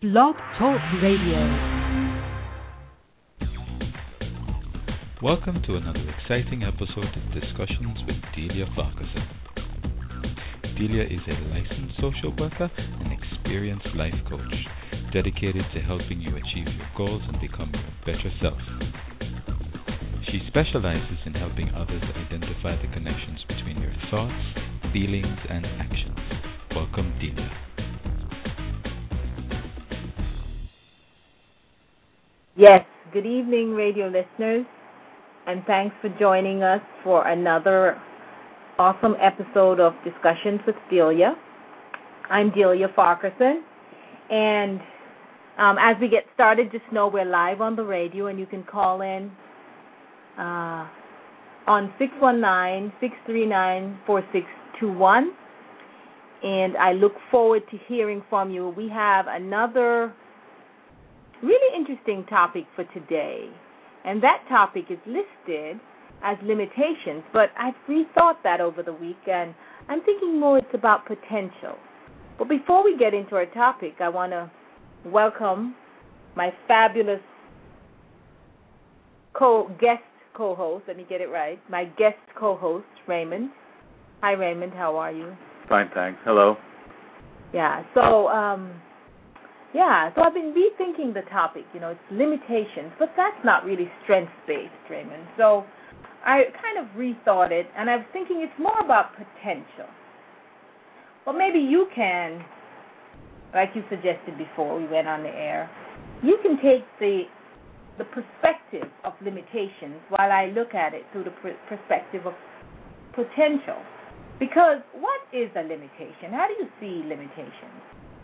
Blog Talk Radio. Welcome to another exciting episode of Discussions with Delia Farquharson. Delia is a licensed social worker and experienced life coach, dedicated to helping you achieve your goals and become your better self. She specializes in helping others identify the connections between your thoughts, feelings, and actions. Welcome, Delia. Yes, good evening, radio listeners, and thanks for joining us for another awesome episode of Discussions with Delia. I'm Delia Farquharson, and as we get started, just know we're live on the radio, and you can call in on 619-639-4621, and I look forward to hearing from you. We have another really interesting topic for today, and that topic is listed as limitations, but I've rethought that over the week, and I'm thinking more it's about potential. But before we get into our topic, I want to welcome my fabulous guest co-host, let me get it right, my guest co-host, Raymond. Hi, Raymond, how are you? Fine, thanks. Hello. So I've been rethinking the topic, it's limitations, but that's not really strengths-based, Raymond. So I kind of rethought it, and I was thinking it's more about potential. Well, maybe you can, like you suggested before we went on the air, you can take the perspective of limitations while I look at it through the perspective of potential. Because what is a limitation? How do you see limitations?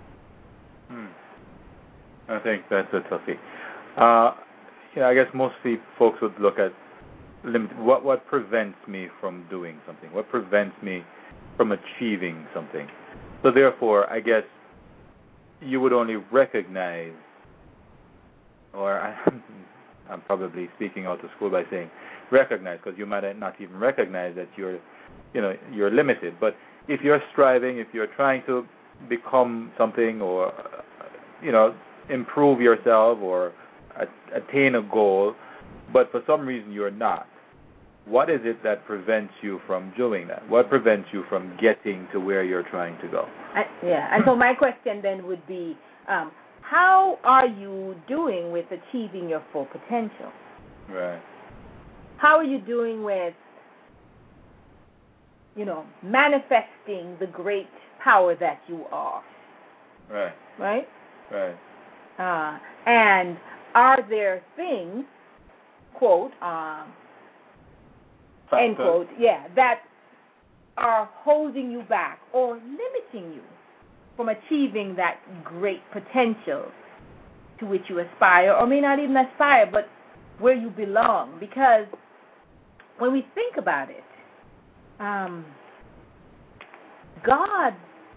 I think that's a toughie. I guess most folks would look at what prevents me from doing something, what prevents me from achieving something. So therefore, I guess you would only recognize, or I'm probably speaking out of school by saying recognize, because you might not even recognize that you're limited. But if you're striving, if you're trying to become something, or improve yourself or attain a goal, but for some reason you're not, what is it that prevents you from doing that? What prevents you from getting to where you're trying to go? And so my question then would be, how are you doing with achieving your full potential? Right. How are you doing with, manifesting the great power that you are? Right. Right? Right. And are there things, quote, end quote, that are holding you back or limiting you from achieving that great potential to which you aspire, or may not even aspire, but where you belong? Because when we think about it, God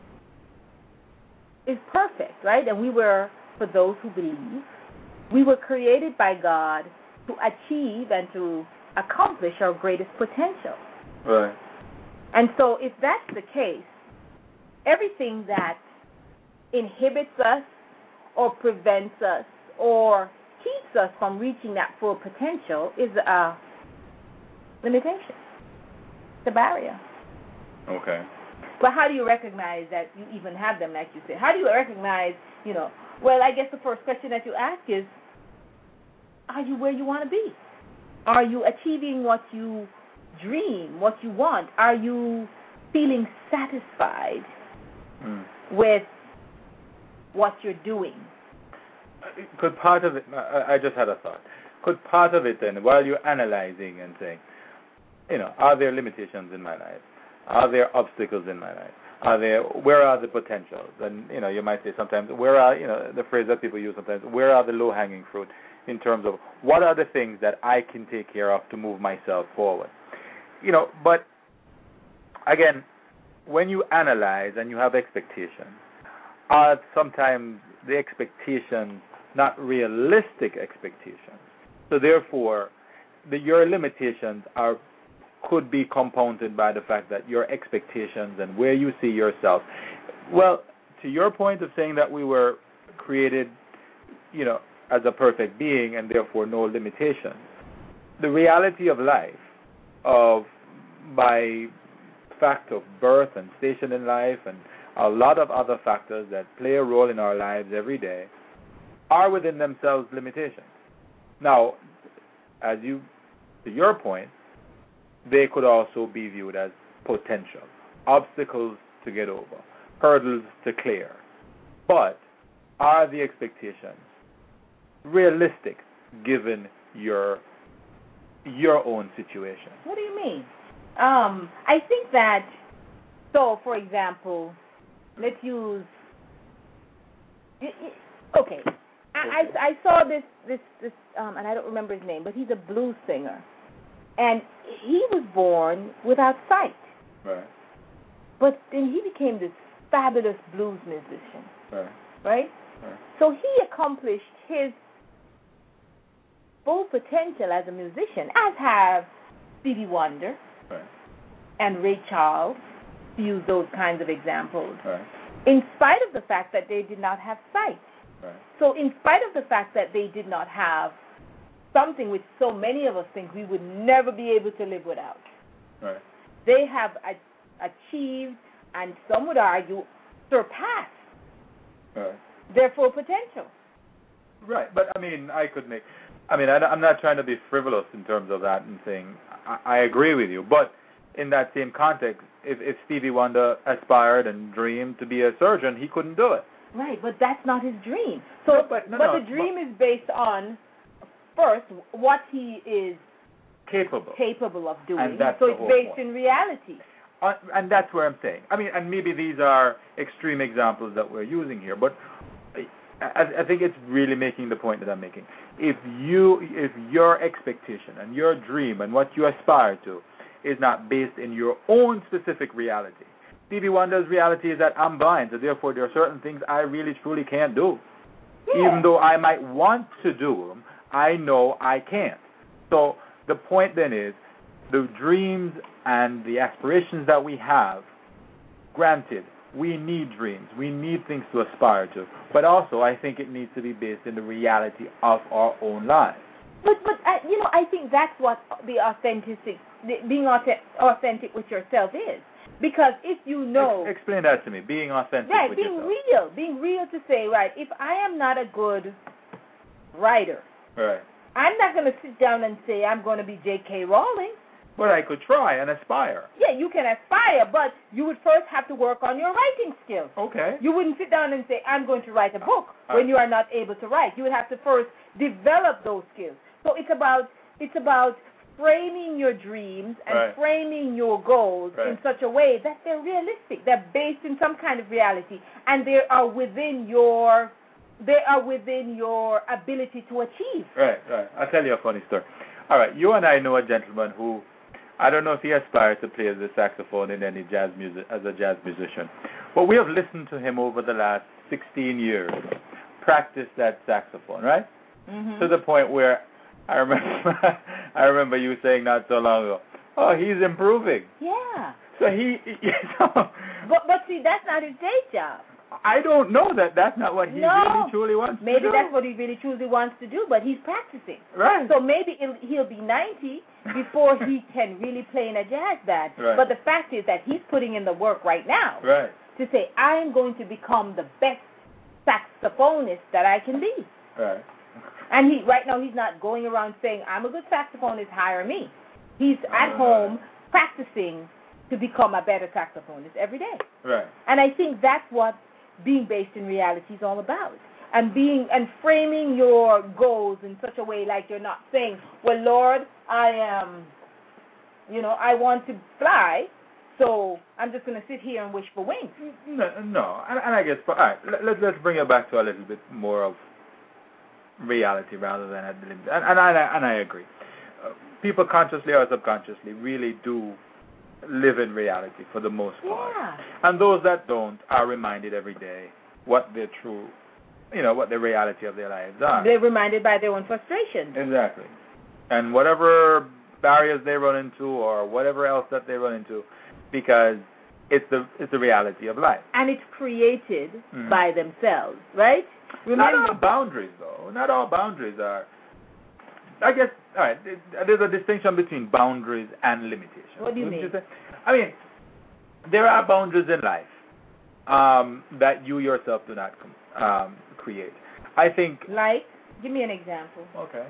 is perfect, right? And for those who believe, we were created by God to achieve and to accomplish our greatest potential. Right. And so if that's the case, everything that inhibits us or prevents us or keeps us from reaching that full potential is a limitation. It's a barrier. Okay. But how do you recognize that you even have them, like you said? How do you recognize, well, I guess the first question that you ask is, are you where you want to be? Are you achieving what you dream, what you want? Are you feeling satisfied with what you're doing? Could part of it, I just had a thought, could part of it then, while you're analyzing and saying, are there limitations in my life? Are there obstacles in my life? Where are the potentials? And, you might say sometimes, where are, the phrase that people use sometimes, where are the low-hanging fruit in terms of what are the things that I can take care of to move myself forward? But, again, when you analyze and you have expectations, are sometimes the expectations not realistic expectations? So, therefore, your limitations could be compounded by the fact that your expectations and where you see yourself. Well, to your point of saying that we were created, as a perfect being and therefore no limitations. The reality of life, by fact of birth and station in life and a lot of other factors that play a role in our lives every day, are within themselves limitations. Now, to your point, they could also be viewed as potential, obstacles to get over, hurdles to clear. But are the expectations realistic given your own situation? What do you mean? I think that, so for example, let's use, okay, I saw this and I don't remember his name, but he's a blues singer. And he was born without sight. Right. But then he became this fabulous blues musician. Right. Right? So he accomplished his full potential as a musician, as have Stevie Wonder and Ray Charles, to use those kinds of examples, in spite of the fact that they did not have sight. Right. So in spite of the fact that they did not have something which so many of us think we would never be able to live without, they have achieved, and some would argue, surpassed their full potential. Right, but I'm not trying to be frivolous in terms of that and saying I agree with you, but in that same context, if Stevie Wonder aspired and dreamed to be a surgeon, he couldn't do it. Right, but that's not his dream. So, but the dream is based on, first, what he is capable of doing. And that's so it's based in reality. And that's where I'm saying. And maybe these are extreme examples that we're using here, but I think it's really making the point that I'm making. If your expectation and your dream and what you aspire to is not based in your own specific reality. Stevie Wonder's reality is that I'm blind, so therefore there are certain things I really truly can't do. Yeah. Even though I might want to do them, I know I can't. So the point then is, the dreams and the aspirations that we have, granted, we need dreams, we need things to aspire to, but also I think it needs to be based in the reality of our own lives. But I think that's what the being authentic with yourself is. Because if you know... Explain that to me, being authentic with yourself. Right, being real to say, right, if I am not a good writer, I'm not going to sit down and say I'm going to be J.K. Rowling. But I could try and aspire. Yeah, you can aspire, but you would first have to work on your writing skills. Okay. You wouldn't sit down and say, I'm going to write a book when you are not able to write. You would have to first develop those skills. So it's about framing your dreams and framing your goals in such a way that they're realistic. They're based in some kind of reality, and they are within your ability to achieve. Right. I'll tell you a funny story. All right, you and I know a gentleman who, I don't know if he aspires to play the saxophone in any jazz music as a jazz musician, but we have listened to him over the last 16 years practice that saxophone, right? Mm-hmm. To the point where I remember you saying not so long ago, oh, he's improving. Yeah. So But see, that's not his day job. I don't know that's not what he really truly wants to do. Maybe that's what he really truly wants to do, but he's practicing. Right. So maybe he'll be 90 before he can really play in a jazz band. Right. But the fact is that he's putting in the work right now to say, I am going to become the best saxophonist that I can be. Right. And right now he's not going around saying, I'm a good saxophonist, hire me. He's at home practicing to become a better saxophonist every day. Right. And I think that's what being based in reality is all about. And framing your goals in such a way like you're not saying, well, Lord, I want to fly, so I'm just going to sit here and wish for wings. No. And I guess, all right, let's bring it back to a little bit more of reality rather than at the limit. And I agree. People consciously or subconsciously really do live in reality for the most part. Yeah. And those that don't are reminded every day what their true, what the reality of their lives are. They're reminded by their own frustrations. Exactly. And whatever barriers they run into or whatever else that they run into, because it's the reality of life. And it's created by themselves, right? Not all boundaries, though. Not all boundaries are. I guess, all right, there's a distinction between boundaries and limitations. What do you mean? I mean, there are boundaries in life that you yourself do not create. I think. Like, give me an example. Okay.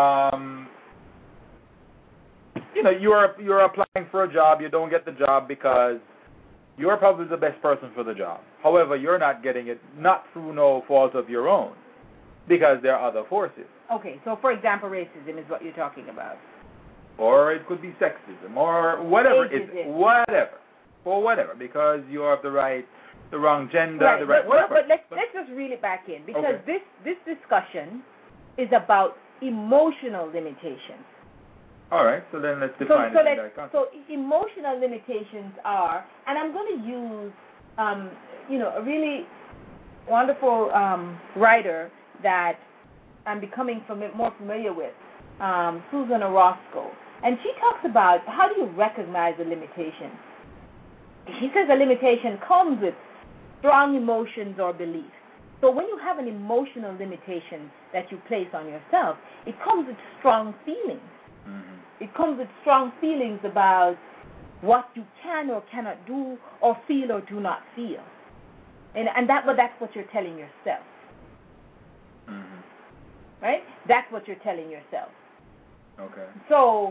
You're applying for a job. You don't get the job because you're probably the best person for the job. However, you're not getting it, not through no fault of your own, because there are other forces. Okay, so for example, racism is what you're talking about. Or it could be sexism, or whatever. Whatever, because you have the wrong gender, right. the right whatever. But let's just reel it back in, because this discussion is about emotional limitations. All right, so then let's define it in that context. So emotional limitations are, and I'm going to use, a really wonderful writer that I'm becoming more familiar with, Susan Orozco, and she talks about how do you recognize a limitation. She says a limitation comes with strong emotions or beliefs. So when you have an emotional limitation that you place on yourself, it comes with strong feelings. Mm-hmm. It comes with strong feelings about what you can or cannot do or feel or do not feel. And that's what you're telling yourself. Mm-hmm. Right? That's what you're telling yourself. Okay. So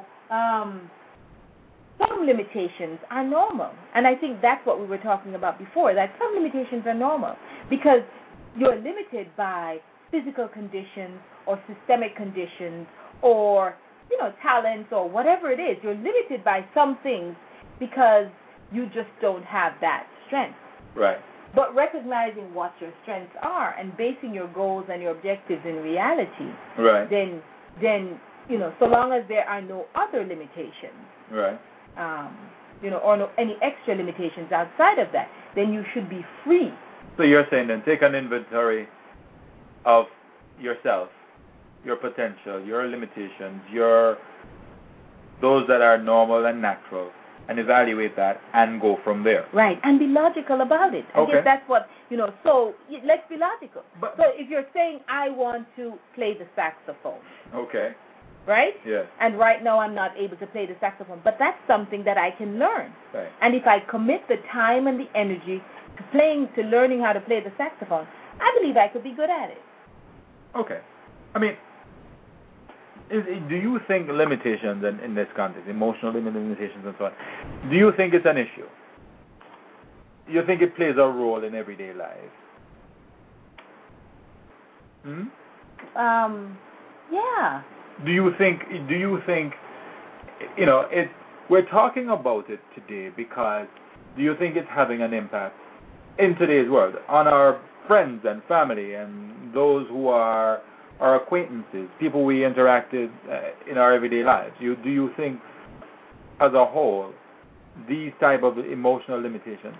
some limitations are normal. And I think that's what we were talking about before, that some limitations are normal because you're limited by physical conditions or systemic conditions or talents or whatever it is. You're limited by some things because you just don't have that strength. Right. But recognizing what your strengths are and basing your goals and your objectives in reality, right. then so long as there are no other limitations, right. Or any extra limitations outside of that, then you should be free. So you're saying then take an inventory of yourself, your potential, your limitations, those that are normal and natural, and evaluate that and go from there. Right, and be logical about it. I guess that's what, so let's be logical. So if you're saying, I want to play the saxophone. Okay. Right? Yes. And right now I'm not able to play the saxophone, but that's something that I can learn. Right. And if I commit the time and the energy to learning how to play the saxophone, I believe I could be good at it. Okay. I mean, do you think limitations in this context, emotional limitations and so on, do you think it's an issue? You think it plays a role in everyday life? Yeah. Do you think we're talking about it today because do you think it's having an impact in today's world on our friends and family and those who are our acquaintances, people we interacted in our everyday lives? Do you think, as a whole, these type of emotional limitations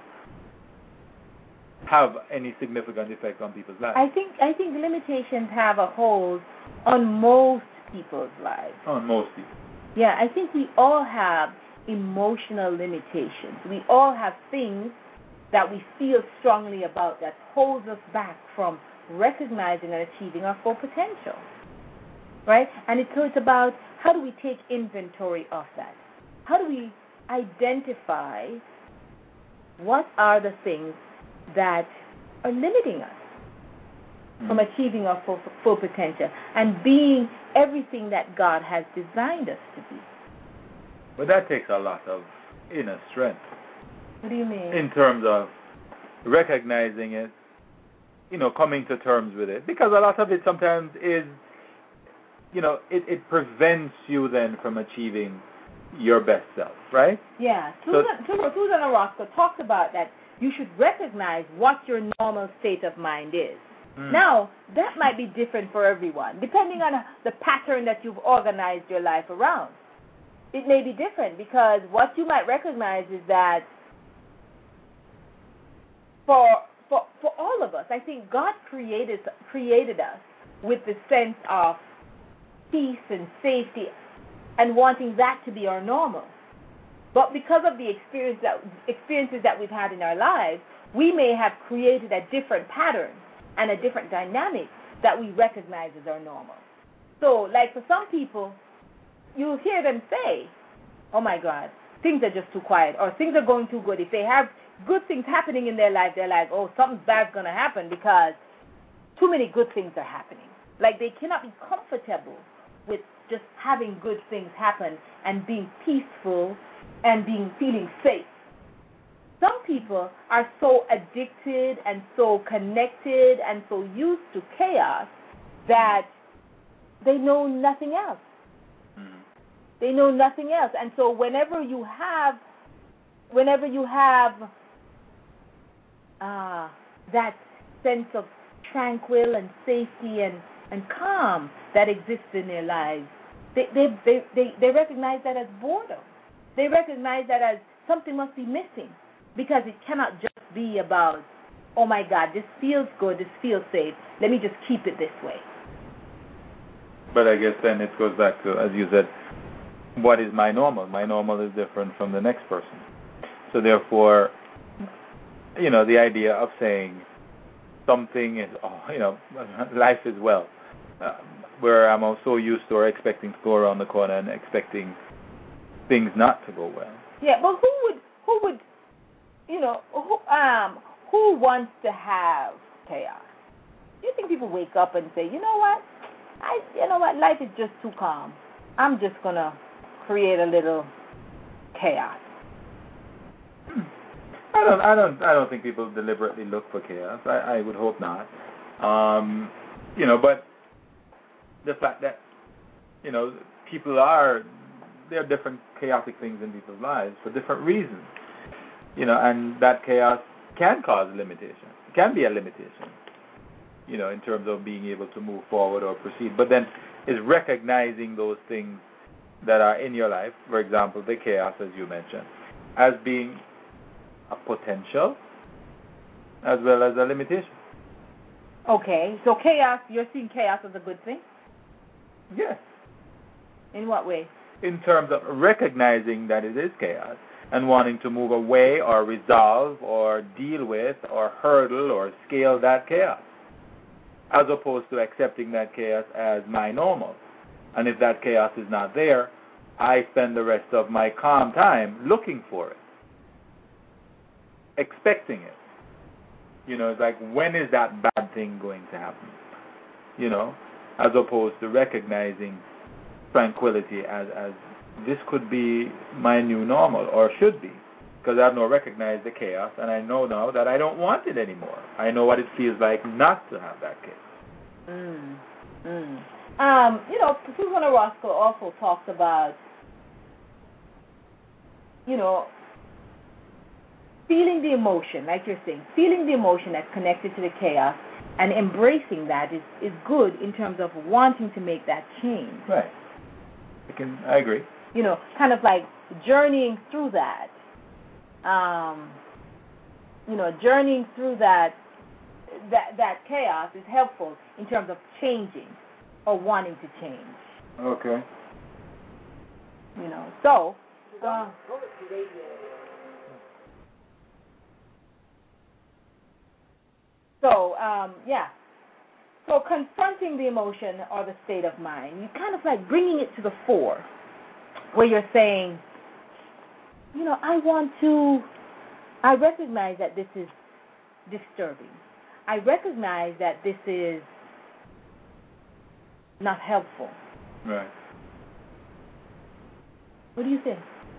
have any significant effect on people's lives? I think limitations have a hold on most people's lives. On most people. Yeah, I think we all have emotional limitations. We all have things that we feel strongly about that holds us back from recognizing and achieving our full potential, right? And so it's about how do we take inventory of that? How do we identify what are the things that are limiting us from achieving our full potential and being everything that God has designed us to be? But that takes a lot of inner strength. What do you mean? In terms of recognizing it, coming to terms with it, because a lot of it sometimes is, it prevents you then from achieving your best self, right? Yeah. Susan Orozco talks about that you should recognize what your normal state of mind is. Now, that might be different for everyone, depending on the pattern that you've organized your life around. It may be different because what you might recognize is that for all of us, I think God created us with the sense of peace and safety and wanting that to be our normal. But because of the experiences that we've had in our lives, we may have created a different pattern and a different dynamic that we recognize as our normal. So, like for some people, you'll hear them say, oh my God, things are just too quiet, or things are going too good. If they have good things happening in their life, they're like, oh, something bad's going to happen because too many good things are happening. Like they cannot be comfortable with just having good things happen and being peaceful and feeling safe. Some people are so addicted and so connected and so used to chaos that they know nothing else. Mm-hmm. They know nothing else. And so whenever you have that sense of tranquil and safety and calm that exists in their lives, they recognize that as boredom. They recognize that as something must be missing, because it cannot just be about, oh my God, this feels good, this feels safe, let me just keep it this way. But I guess then it goes back to, as you said, what is my normal? My normal is different from the next person. So therefore, the idea of saying something is, life is well, where I'm also used to or expecting to go around the corner and expecting things not to go well. Yeah, but who would, who wants to have chaos? Do you think people wake up and say, you know what, life is just too calm. I'm just gonna create a little chaos. I don't think people deliberately look for chaos. I would hope not. But the fact that there are different chaotic things in people's lives for different reasons. And that chaos can cause limitation. It can be a limitation. In terms of being able to move forward or proceed. But then is recognizing those things that are in your life, for example, the chaos, as you mentioned, as being a potential as well as a limitation. Okay, so chaos, you're seeing chaos as a good thing? Yes. In what way? In terms of recognizing that it is chaos and wanting to move away or resolve or deal with or hurdle or scale that chaos, as opposed to accepting that chaos as my normal. And if that chaos is not there, I spend the rest of my calm time looking for it, expecting it. It's like, when is that bad thing going to happen? As opposed to recognizing tranquility as this could be my new normal, or should be, because I've now recognized the chaos, and I know now that I don't want it anymore. I know what it feels like not to have that chaos. Susanna Roscoe also talks about, feeling the emotion, like you're saying, feeling the emotion that's connected to the chaos and embracing that is good in terms of wanting to make that change. Right. I agree. Kind of like journeying through that. Journeying through that chaos is helpful in terms of changing or wanting to change. Okay. So. So confronting the emotion or the state of mind, you kind of like bringing it to the fore, where you're saying, I recognize that this is disturbing. I recognize that this is not helpful. Right. What do you think?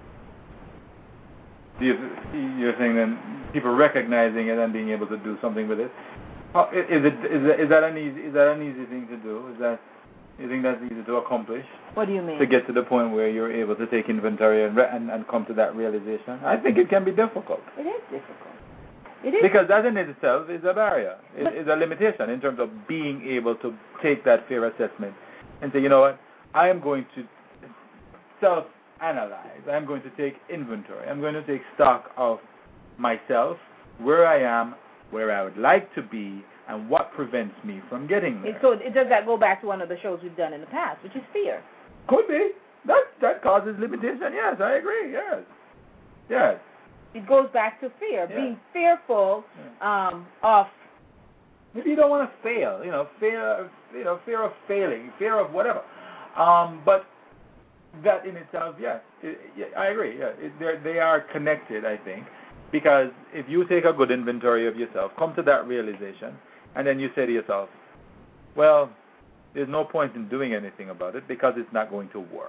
You're saying then people recognizing it and being able to do something with it. Is that an easy thing to do? You think that's easy to accomplish? What do you mean? To get to the point where you're able to take inventory and come to that realization? I think it can be difficult. It is difficult. It is. Because that in itself is a barrier. It is a limitation in terms of being able to take that fair assessment and say, you know what, I am going to self-analyze. I'm going to take inventory. I'm going to take stock of myself, where I am, where I would like to be, and what prevents me from getting there. So does that go back to one of the shows we've done in the past, which is fear? Could be. That causes limitation. Yes, I agree. Yes. It goes back to fear, being fearful of Maybe you don't want to fail. Fear of failing, fear of whatever. But that in itself, I agree. Yeah, they are connected, I think, because if you take a good inventory of yourself, come to that realization, and then you say to yourself, well, there's no point in doing anything about it because it's not going to work.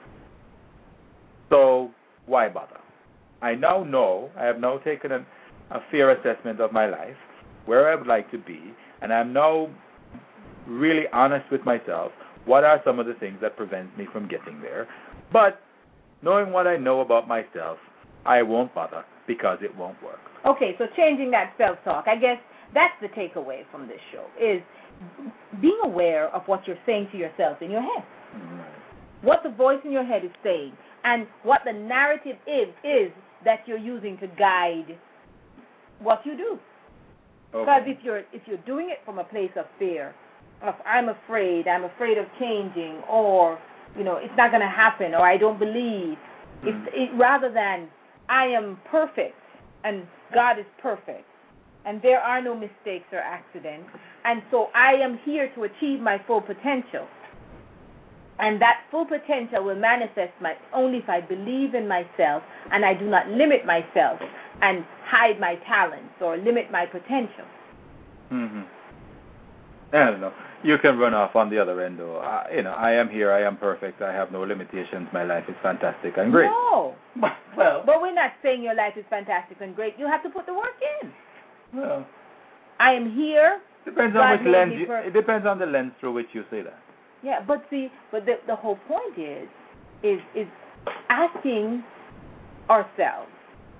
So why bother? I now know, I have now taken a fair assessment of my life, where I would like to be, and I'm now really honest with myself. What are some of the things that prevent me from getting there? But knowing what I know about myself, I won't bother because it won't work. Okay, so changing that self-talk. I guess that's the takeaway from this show, is being aware of what you're saying to yourself in your head. Right. What the voice in your head is saying, and what the narrative is that you're using to guide what you do. Because if you're doing it from a place of fear, of I'm afraid of changing, or it's not going to happen, or I don't believe, rather than I am perfect and God is perfect, and there are no mistakes or accidents, and so I am here to achieve my full potential. And that full potential will manifest only if I believe in myself and I do not limit myself and hide my talents or limit my potential. Mm-hmm. I don't know. You can run off on the other end, though. I am here. I am perfect. I have no limitations. My life is fantastic and great. No. Well, but we're not saying your life is fantastic and great. You have to put the work in. Well, I am here. Depends on which lens. It depends on the lens through which you say that. Yeah, but the whole point is asking ourselves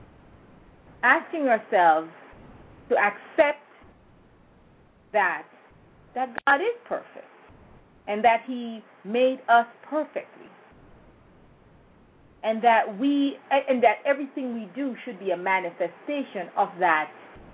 to accept that God is perfect and that He made us perfectly, and that everything we do should be a manifestation of that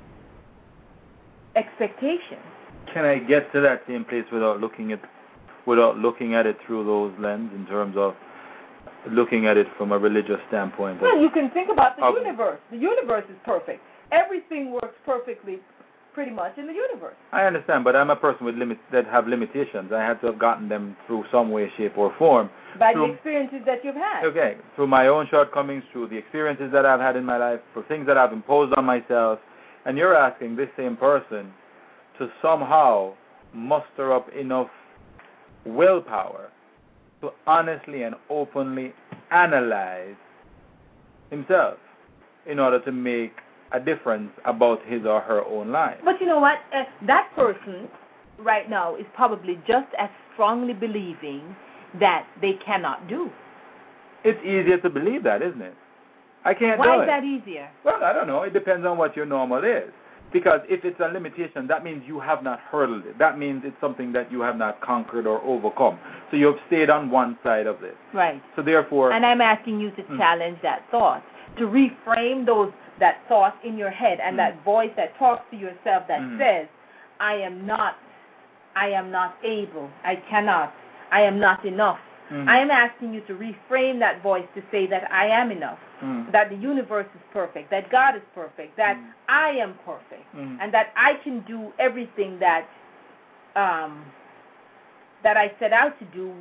expectation. Can I get to that same place without looking at it through those lenses, in terms of looking at it from a religious standpoint? Well, you can think about the universe. The universe is perfect. Everything works perfectly, pretty much, in the universe. I understand, but I'm a person with that have limitations. I had to have gotten them through some way, shape, or form. By the experiences that you've had. Okay, through my own shortcomings, through the experiences that I've had in my life, for things that I've imposed on myself, and you're asking this same person to somehow muster up enough willpower to honestly and openly analyze himself in order to make a difference about his or her own life. But you know what? That person right now is probably just as strongly believing that they cannot do. It's easier to believe that, isn't it? I can't do it. Why is that easier? Well, I don't know. It depends on what your normal is. Because if it's a limitation, that means you have not hurdled it. That means it's something that you have not conquered or overcome. So you have stayed on one side of this. Right. So therefore... And I'm asking you to challenge that thought, to reframe that thought in your head, and that voice that talks to yourself that says, I am not able, I cannot, I am not enough. I am asking you to reframe that voice to say that I am enough, that the universe is perfect, that God is perfect, that I am perfect, and that I can do everything that I set out to do,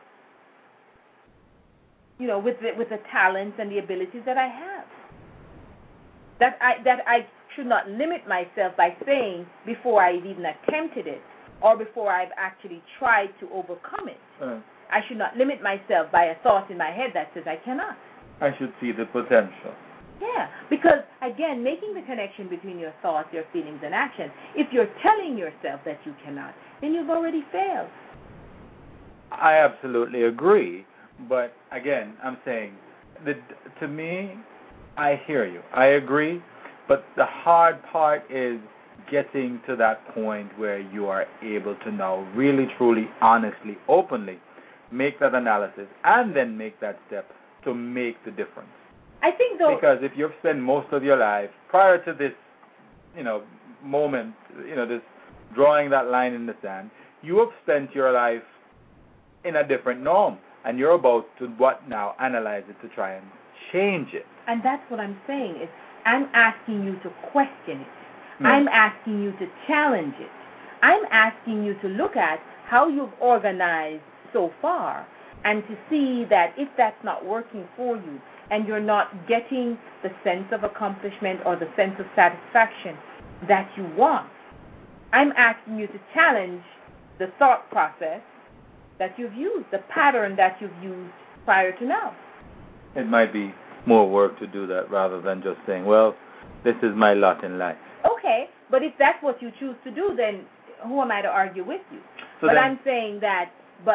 with the talents and the abilities that I have. That I should not limit myself by saying before I've even attempted it or before I've actually tried to overcome it. I should not limit myself by a thought in my head that says I cannot. I should see the potential. Yeah, because, again, making the connection between your thoughts, your feelings, and action, if you're telling yourself that you cannot, then you've already failed. I absolutely agree. But, again, I'm saying, to me, I hear you. I agree. But the hard part is getting to that point where you are able to now really, truly, honestly, openly make that analysis and then make that step to make the difference. I think though, because if you've spent most of your life prior to this, moment, this drawing that line in the sand, you have spent your life in a different norm, and you're about to analyze it to try and change it. And that's what I'm saying is I'm asking you to question it. I'm asking you to challenge it. I'm asking you to look at how you've organized so far and to see that if that's not working for you and you're not getting the sense of accomplishment or the sense of satisfaction that you want, I'm asking you to challenge the thought process that you've used, the pattern that you've used prior to now. It might be more work to do that rather than just saying, well, this is my lot in life. Okay, but if that's what you choose to do, then who am I to argue with you? So but then, I'm saying that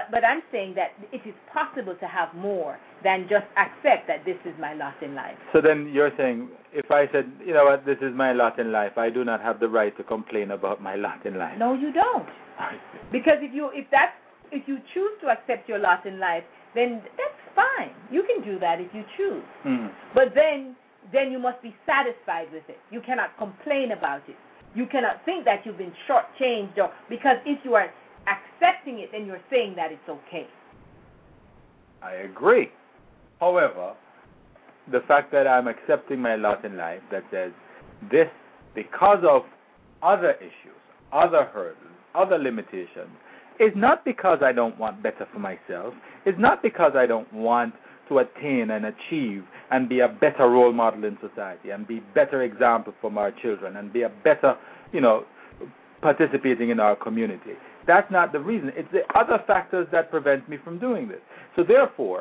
it is possible to have more than just accept that this is my lot in life. So then you're saying, if I said, you know what, this is my lot in life, I do not have the right to complain about my lot in life. No, you don't. I see. Because if you choose to accept your lot in life, then that's fine. You can do that if you choose. Mm. But then you must be satisfied with it. You cannot complain about it. You cannot think that you've been shortchanged, or because if you are accepting it, then you're saying that it's okay. I agree. However, the fact that I'm accepting my lot in life that says this, because of other issues, other hurdles, other limitations, is not because I don't want better for myself. It's not because I don't want to attain and achieve and be a better role model in society and be better example for my children and be a better, participating in our community. That's not the reason. It's the other factors that prevent me from doing this. So therefore,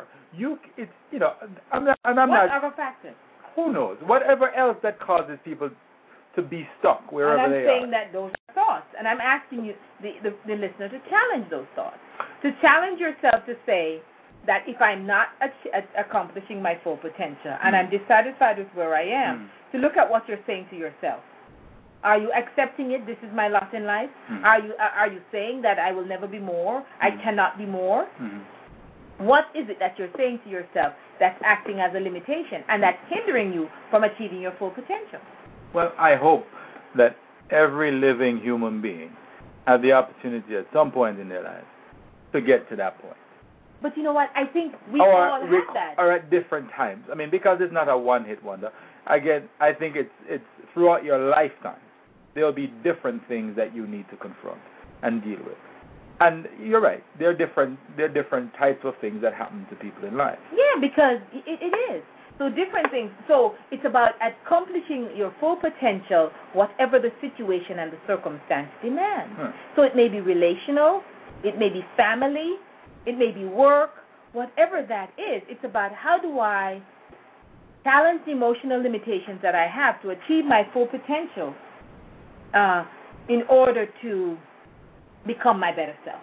I'm not. What other factors? Who knows? Whatever else that causes people to be stuck wherever they are. And I'm saying that those are thoughts, and I'm asking you, the listener, to challenge those thoughts, to challenge yourself to say that if I'm not accomplishing my full potential and I'm dissatisfied with where I am, to look at what you're saying to yourself. Are you accepting it? This is my lot in life. Are you saying that I will never be more? I cannot be more? What is it that you're saying to yourself that's acting as a limitation and that's hindering you from achieving your full potential? Well, I hope that every living human being has the opportunity at some point in their lives to get to that point. But you know what? I think we all have that. Or at different times. I mean, because it's not a one-hit wonder. Again, I think it's throughout your lifetime, there will be different things that you need to confront and deal with. And you're right. There are different types of things that happen to people in life. Yeah, because it is. So different things. So it's about accomplishing your full potential, whatever the situation and the circumstance demand. So it may be relational, it may be family, it may be work, whatever that is. It's about how do I challenge the emotional limitations that I have to achieve my full potential in order to become my better self.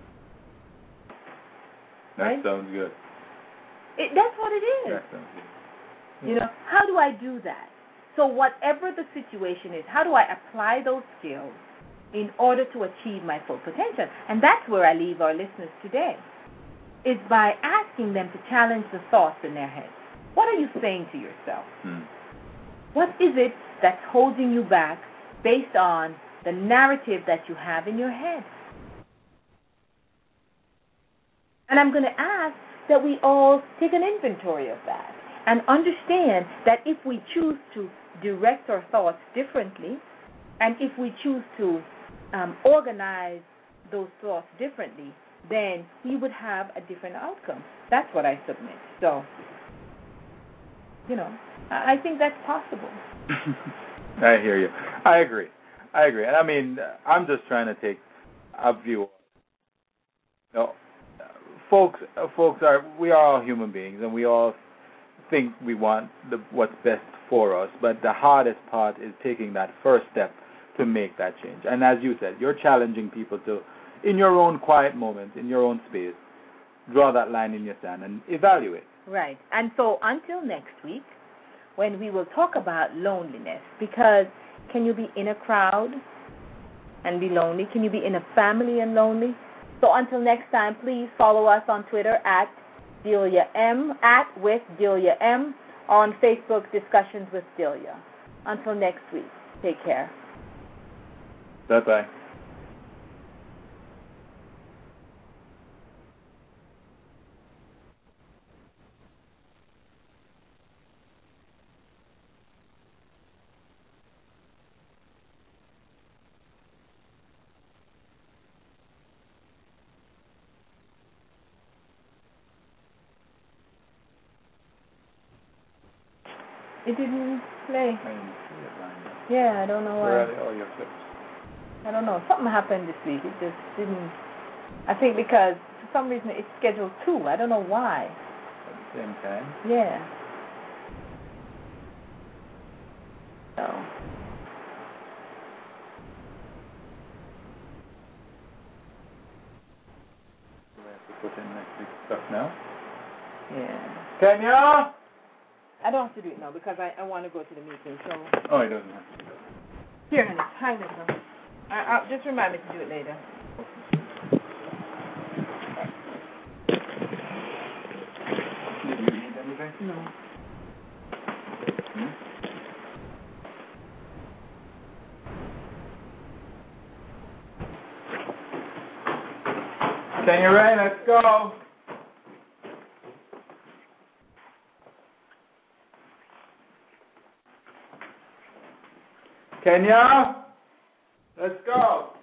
That sounds good. That's what it is. That sounds good. How do I do that? So whatever the situation is, how do I apply those skills in order to achieve my full potential? And that's where I leave our listeners today, is by asking them to challenge the thoughts in their heads. What are you saying to yourself? What is it that's holding you back based on the narrative that you have in your head? And I'm going to ask that we all take an inventory of that and understand that if we choose to direct our thoughts differently, and if we choose to organize those thoughts differently, then we would have a different outcome. That's what I submit. So, I think that's possible. I hear you. I agree. And I mean, I'm just trying to take a view. We are all human beings, and we all think we want what's best for us, but the hardest part is taking that first step to make that change. And as you said, you're challenging people to, in your own quiet moments, in your own space, draw that line in your sand and evaluate. Right. And so until next week, when we will talk about loneliness, because can you be in a crowd and be lonely? Can you be in a family and lonely? So until next time, please follow us on Twitter at Delia M, with Delia M, on Facebook, Discussions with Delia. Until next week, take care. Bye-bye. It didn't play. I didn't see it lined up. Yeah, I don't know why. Where are all your clips? I don't know. Something happened this week. It just didn't. I think because for some reason it's scheduled 2. I don't know why. At the same time? Yeah. So. Do I have to put in next week's stuff now? Yeah. Kenya! I don't have to do it now because I want to go to the meeting. So. Oh, he doesn't have to do it. Here, honey. Hang this now. I'll just remind me to do it later. Did you need anything? No. Kenya Ray, let's go! Kenya, let's go.